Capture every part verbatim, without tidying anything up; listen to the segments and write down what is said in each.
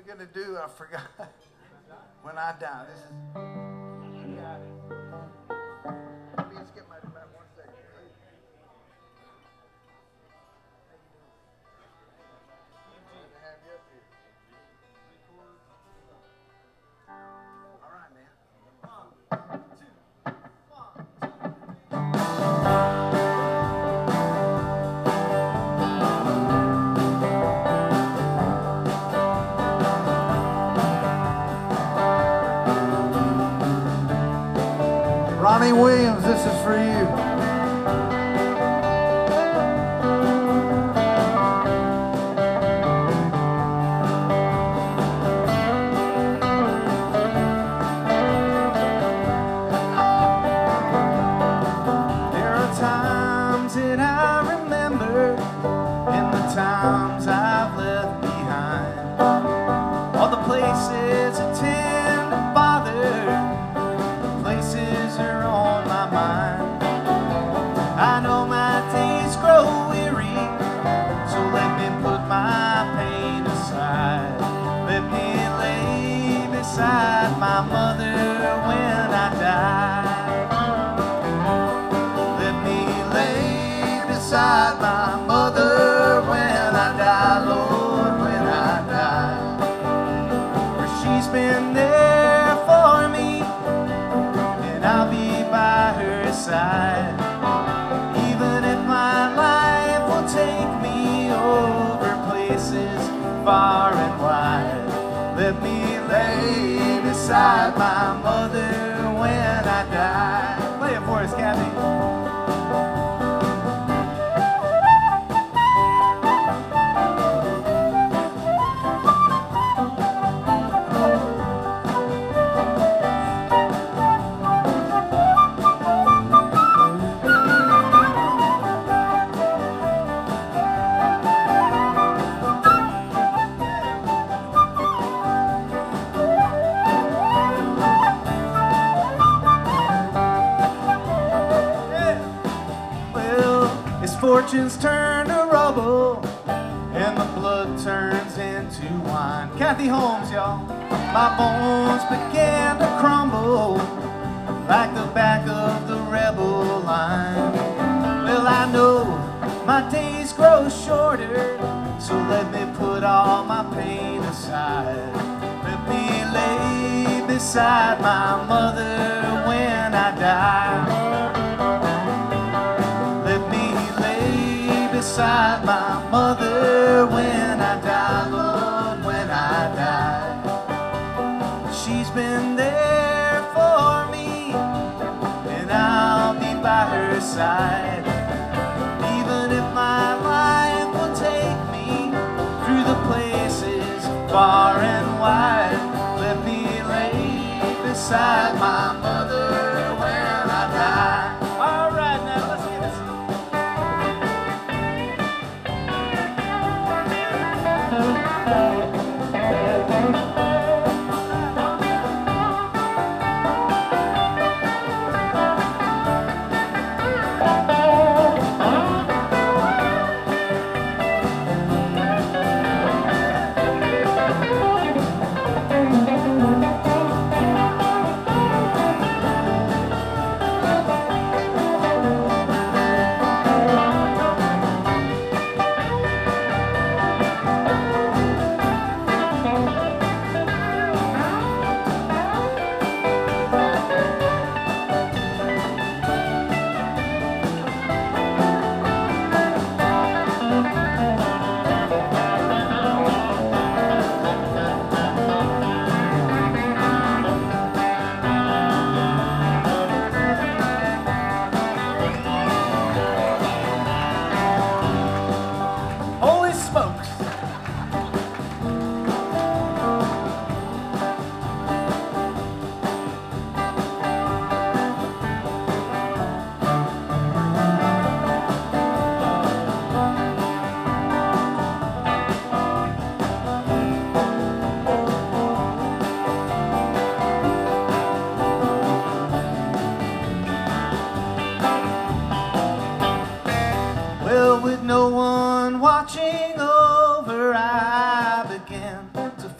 going to do, I forgot. When I die. This is. Let me just get my back one second. Good to have you up here. All right, man. One, two, one, Ronnie Williams, this is for you. There are times that I remember, and the times I've left behind. All the places that tend to bother, places are on my mind. I know my days grow weary, so let me put my pain aside. Let me lay beside my mother when I die. Let me lay beside my mother when I die, Lord, when I die. For she's been there for me, I'll be by her side. Even if my life will take me over places far and wide, let me lay beside my mother when I die. Play it for us, Kathy. Fortunes turn to rubble, and the blood turns into wine. Kathy Holmes, y'all. My bones began to crumble like the back of the rebel line. Well, I know my days grow shorter, so let me put all my pain aside. Let me lay beside my mother when I die. Beside my mother when I die, Lord, when I die. She's been there for me, and I'll be by her side. Even if my life will take me through the places far and wide, let me lay beside my mother when I die. All right, now let's get this.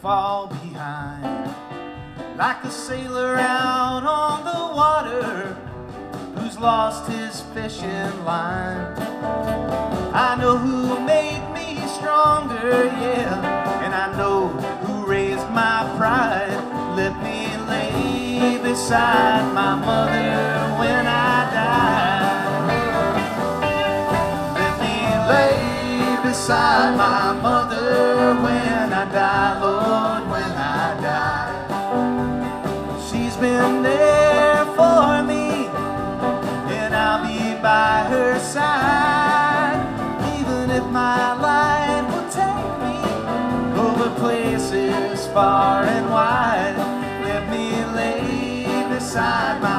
fall behind, like a sailor out on the water who's lost his fishing line. I know who made me stronger, yeah, and I know who raised my pride. Let me lay beside my mother when I die. Let me lay beside my mother when I die, Lord, when I die. She's been there for me, and I'll be by her side, even if my life will take me over places far and wide. Let me lay beside my